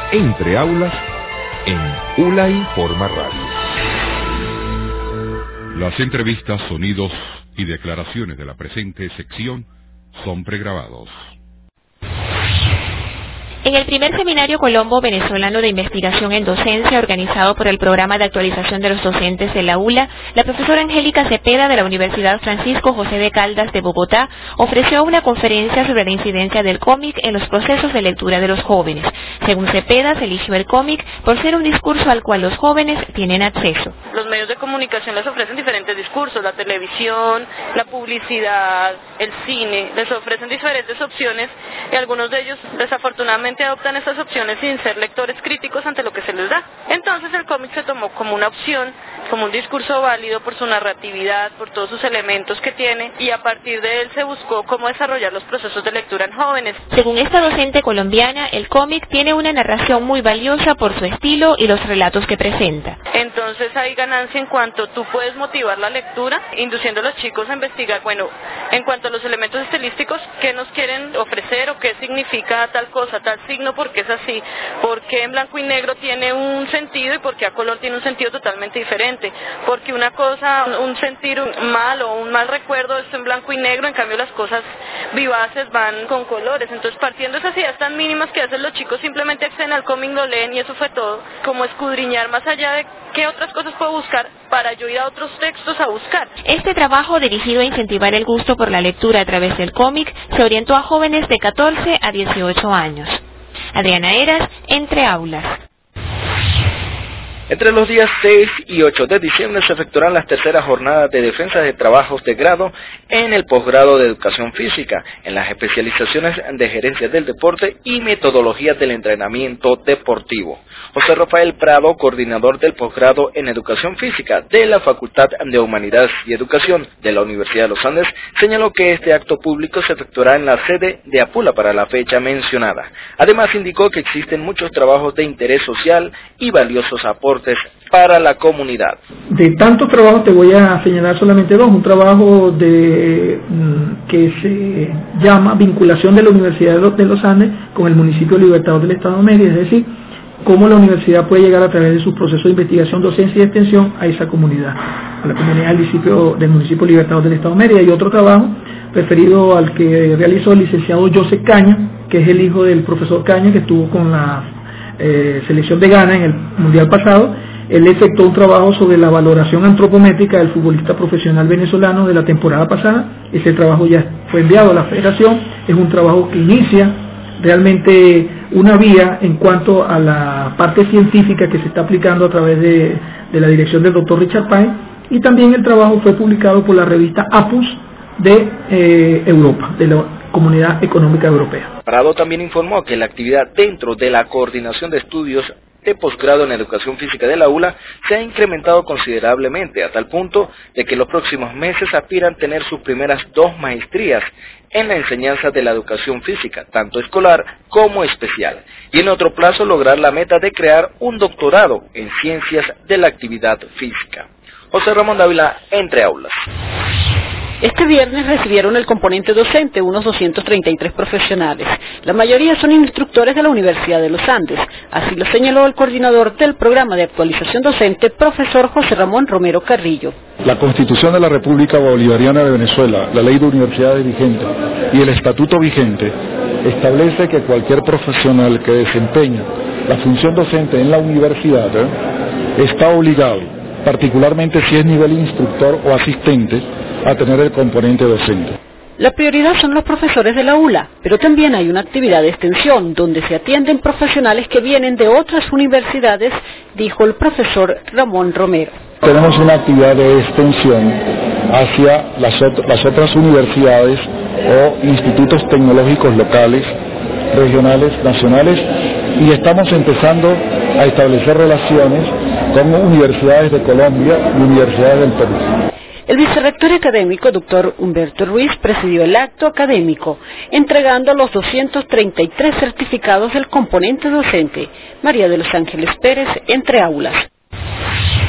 Entre Aulas en ULA Informa Radio. Las entrevistas, sonidos y declaraciones de la presente sección son pregrabados. En el primer seminario Colombo venezolano de investigación en docencia organizado por el Programa de Actualización de los Docentes de la ULA, la profesora Angélica Cepeda de la Universidad Francisco José de Caldas de Bogotá ofreció una conferencia sobre la incidencia del cómic en los procesos de lectura de los jóvenes. Según Cepeda, se eligió el cómic por ser un discurso al cual los jóvenes tienen acceso. Los medios de comunicación les ofrecen diferentes discursos, la televisión, la publicidad, el cine, les ofrecen diferentes opciones y algunos de ellos desafortunadamente adoptan esas opciones sin ser lectores críticos ante lo que se les da. Entonces el cómic se tomó como una opción, como un discurso válido por su narratividad, por todos sus elementos que tiene, y a partir de él se buscó cómo desarrollar los procesos de lectura en jóvenes. Según esta docente colombiana, el cómic tiene una narración muy valiosa por su estilo y los relatos que presenta. Entonces hay ganancia en cuanto tú puedes motivar la lectura, induciendo a los chicos a investigar, bueno, en cuanto a los elementos estilísticos, qué nos quieren ofrecer o qué significa tal cosa, tal signo, porque es así, porque en blanco y negro tiene un sentido y porque a color tiene un sentido totalmente diferente, porque una cosa, un sentir mal o un mal recuerdo es en blanco y negro, en cambio las cosas vivaces van con colores. Entonces, partiendo de esas ideas tan mínimas que hacen los chicos, simplemente acceden al cómic, lo leen y eso fue todo, como escudriñar más allá de qué otras cosas puedo buscar para yo ir a otros textos a buscar. Este trabajo, dirigido a incentivar el gusto por la lectura a través del cómic, se orientó a jóvenes de 14 a 18 años. Adriana Eras, Entre Aulas. Entre los días 6 y 8 de diciembre se efectuarán las terceras jornadas de defensa de trabajos de grado en el posgrado de Educación Física, en las especializaciones de Gerencia del Deporte y Metodologías del Entrenamiento Deportivo. José Rafael Prado, coordinador del posgrado en Educación Física de la Facultad de Humanidades y Educación de la Universidad de los Andes, señaló que este acto público se efectuará en la sede de Apula para la fecha mencionada. Además, indicó que existen muchos trabajos de interés social y valiosos aportes para la comunidad. De tantos trabajos te voy a señalar solamente dos. Un trabajo que se llama Vinculación de la Universidad de los Andes con el municipio Libertador del Estado Mérida, es decir, cómo la universidad puede llegar a través de sus procesos de investigación, docencia y extensión a esa comunidad, a la comunidad del municipio Libertador del Estado Mérida. Y otro trabajo referido al que realizó el licenciado José Caña, que es el hijo del profesor Caña, que estuvo con la selección de Ghana en el mundial pasado. Él efectuó un trabajo sobre la valoración antropométrica del futbolista profesional venezolano de la temporada pasada. Ese trabajo ya fue enviado a la federación. Es un trabajo que inicia realmente una vía en cuanto a la parte científica que se está aplicando a través de la dirección del doctor Richard Pine, y también el trabajo fue publicado por la revista APUS de Europa, de la Comunidad Económica Europea. Prado también informó que la actividad dentro de la Coordinación de Estudios de Posgrado en Educación Física de la ULA se ha incrementado considerablemente, a tal punto de que los próximos meses aspiran a tener sus primeras 2 maestrías en la enseñanza de la educación física, tanto escolar como especial, y en otro plazo lograr la meta de crear un doctorado en Ciencias de la Actividad Física. José Ramón Dávila, Entre Aulas. Este viernes recibieron el componente docente unos 233 profesionales. La mayoría son instructores de la Universidad de los Andes. Así lo señaló el coordinador del programa de actualización docente, profesor José Ramón Romero Carrillo. La Constitución de la República Bolivariana de Venezuela, la Ley de Universidades vigente y el Estatuto vigente establece que cualquier profesional que desempeña la función docente en la universidad está obligado, particularmente si es nivel instructor o asistente, a tener el componente docente. La prioridad son los profesores de la ULA, pero también hay una actividad de extensión donde se atienden profesionales que vienen de otras universidades, dijo el profesor Ramón Romero. Tenemos una actividad de extensión hacia las otras universidades o institutos tecnológicos locales, regionales, nacionales, y estamos empezando a establecer relaciones con universidades de Colombia y universidades del Perú. El vicerrector académico, doctor Humberto Ruiz, presidió el acto académico, entregando los 233 certificados del componente docente. María de los Ángeles Pérez, Entre Aulas.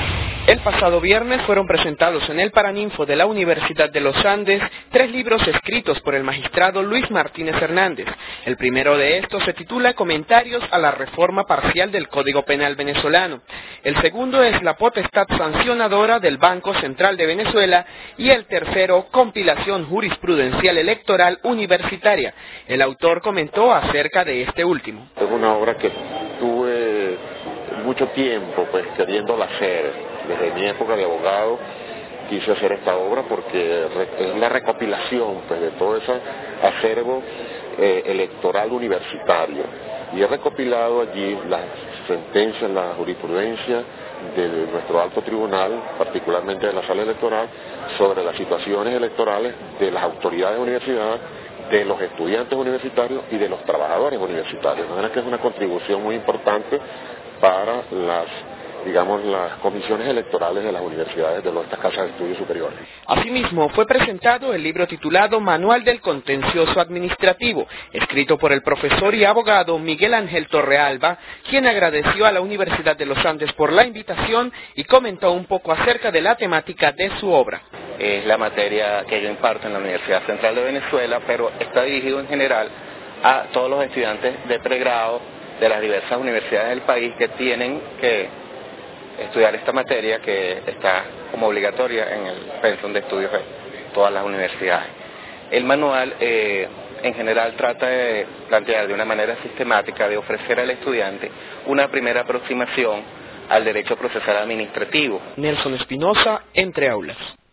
El pasado viernes fueron presentados en el Paraninfo de la Universidad de los Andes 3 libros escritos por el magistrado Luis Martínez Hernández. El primero de estos se titula Comentarios a la reforma parcial del Código Penal venezolano. El segundo es La potestad sancionadora del Banco Central de Venezuela y el tercero, Compilación jurisprudencial electoral universitaria. El autor comentó acerca de este último. Es una obra que tuve mucho tiempo queriéndola hacer. Desde mi época de abogado quise hacer esta obra porque es la recopilación de todo ese acervo electoral universitario. Y he recopilado allí las sentencias, la jurisprudencia de nuestro alto tribunal, particularmente de la sala electoral, sobre las situaciones electorales de las autoridades de universidad, de los estudiantes universitarios y de los trabajadores universitarios. De manera que es una contribución muy importante para las comisiones electorales de las universidades de nuestras casas de estudios superiores. Asimismo, fue presentado el libro titulado Manual del Contencioso Administrativo, escrito por el profesor y abogado Miguel Ángel Torrealba, quien agradeció a la Universidad de los Andes por la invitación y comentó un poco acerca de la temática de su obra. Es la materia que yo imparto en la Universidad Central de Venezuela, pero está dirigido en general a todos los estudiantes de pregrado de las diversas universidades del país que tienen que estudiar esta materia, que está como obligatoria en el pensum de estudios de todas las universidades. El manual en general trata de plantear de una manera sistemática, de ofrecer al estudiante una primera aproximación al derecho procesal administrativo. Nelson Espinosa, Entre Aulas.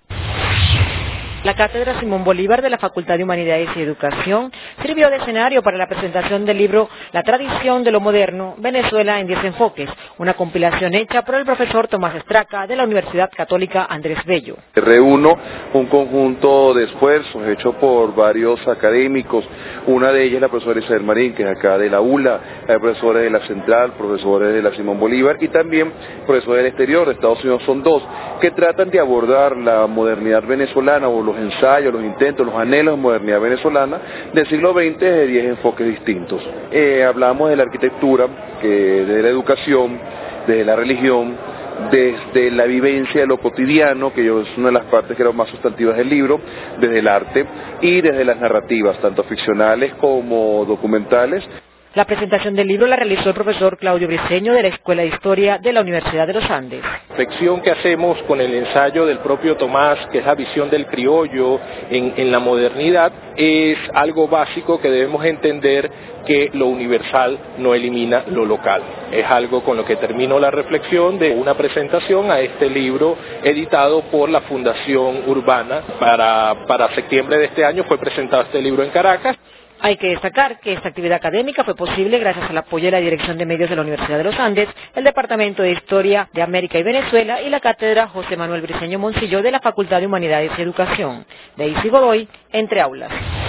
La Cátedra Simón Bolívar de la Facultad de Humanidades y Educación sirvió de escenario para la presentación del libro La tradición de lo moderno, Venezuela en 10 enfoques, una compilación hecha por el profesor Tomás Estraca de la Universidad Católica Andrés Bello. Reúno un conjunto de esfuerzos hechos por varios académicos, una de ellas la profesora Isabel Marín, que es acá de la ULA, hay profesores de la Central, profesores de la Simón Bolívar y también profesores del exterior, de Estados Unidos son 2, que tratan de abordar la modernidad venezolana o los ensayos, los intentos, los anhelos de modernidad venezolana del siglo XX de 10 enfoques distintos. Hablamos de la arquitectura, desde la educación, desde la religión, desde la vivencia de lo cotidiano, que es una de las partes que eran más sustantivas del libro, desde el arte y desde las narrativas, tanto ficcionales como documentales. La presentación del libro la realizó el profesor Claudio Briceño de la Escuela de Historia de la Universidad de los Andes. La reflexión que hacemos con el ensayo del propio Tomás, que es la visión del criollo en la modernidad, es algo básico que debemos entender, que lo universal no elimina lo local. Es algo con lo que termino la reflexión de una presentación a este libro editado por la Fundación Urbana. Para septiembre de este año fue presentado este libro en Caracas. Hay que destacar que esta actividad académica fue posible gracias al apoyo de la Dirección de Medios de la Universidad de los Andes, el Departamento de Historia de América y Venezuela y la Cátedra José Manuel Briceño Moncillo de la Facultad de Humanidades y Educación. Daisy Godoy, Entre Aulas.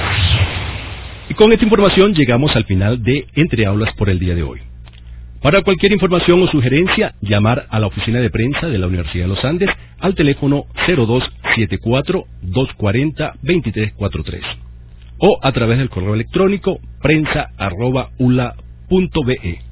Y con esta información llegamos al final de Entre Aulas por el día de hoy. Para cualquier información o sugerencia, llamar a la oficina de prensa de la Universidad de los Andes al teléfono 0274-240-2343 o a través del correo electrónico prensa@ula.be.